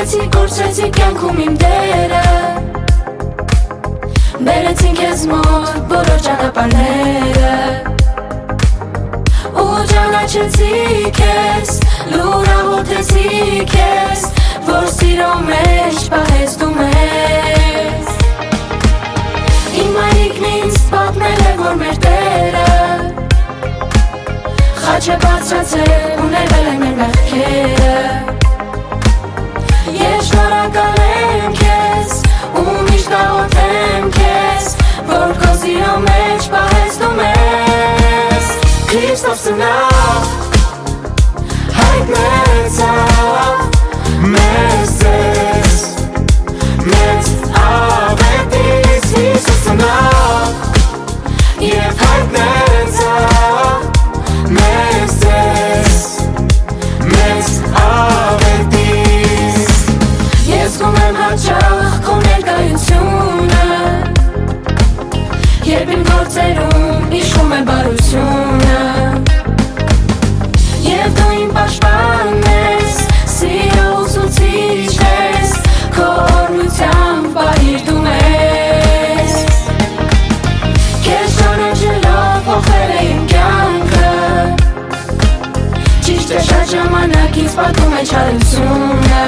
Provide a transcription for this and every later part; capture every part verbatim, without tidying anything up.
Կորցրեցի, կորցրեցի կյանքում իմ դերը Բերեցին քեզ մոտ բոլոր ճանապարհները Ու ճանաչեցի քեզ, լուրահոտեցի քեզ Որ սիրո մեջ պահես դու մեզ Իմ մայրիկն ինձ պատմել է, որ մեր Տերը Խաչ է բարձրացել ու ներվել է մեր մեղքերը Ես շնորհակալ եմ քեզ ու միշտ աղոթեմ քեզ Որ քո սիրո մեջ պահես դու մեզ Քրիստոսը նա հայտնեցավ մեզ ձեզ Մեծ ավետից Հիսուսը նա և հայտնեցավ մեզ ձեզ Մեծ ավետից Ես գում եմ հաճախ քո ներկայությունը Երբ իմ գործերում իշխում է բարությունը Եվ դու իմ պաշտպանն ես, սիրո ուսուցիչ ես Քո օրհնությամբ պահիր դու մեզ Քեզ ճանաչելով փոխել է իմ կյանքը Ճիշտ է շատ ժամանակ ինձ պատմում է չարությունը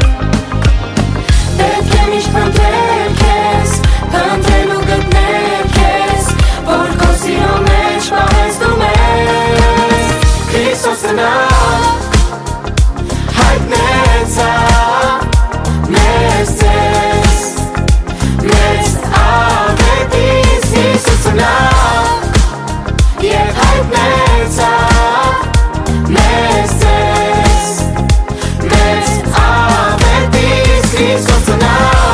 Պետք է միշտ փնտրել քեզ, փնտրել ու գտնել քեզ Որ քո սիրո մեջ պահես դու մեզ Քրիստոսը նա հայտնեցավ մեզ ձեզ Մեծ ավետից Հիսուսը նա և հայտնեցավ մեզ ձեզ Մեծ ավետից Քրիստոսը նա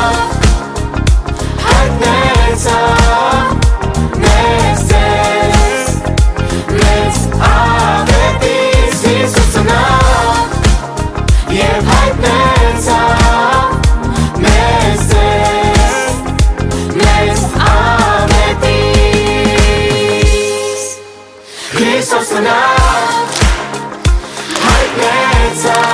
հայտնեցավ մեզ ձեզ Մեծ ավետից Հիսուսը նա և հայտնեցավ մեզ ձեզ Մեծ ավետից Քրիստոսը նա հայտնեցավ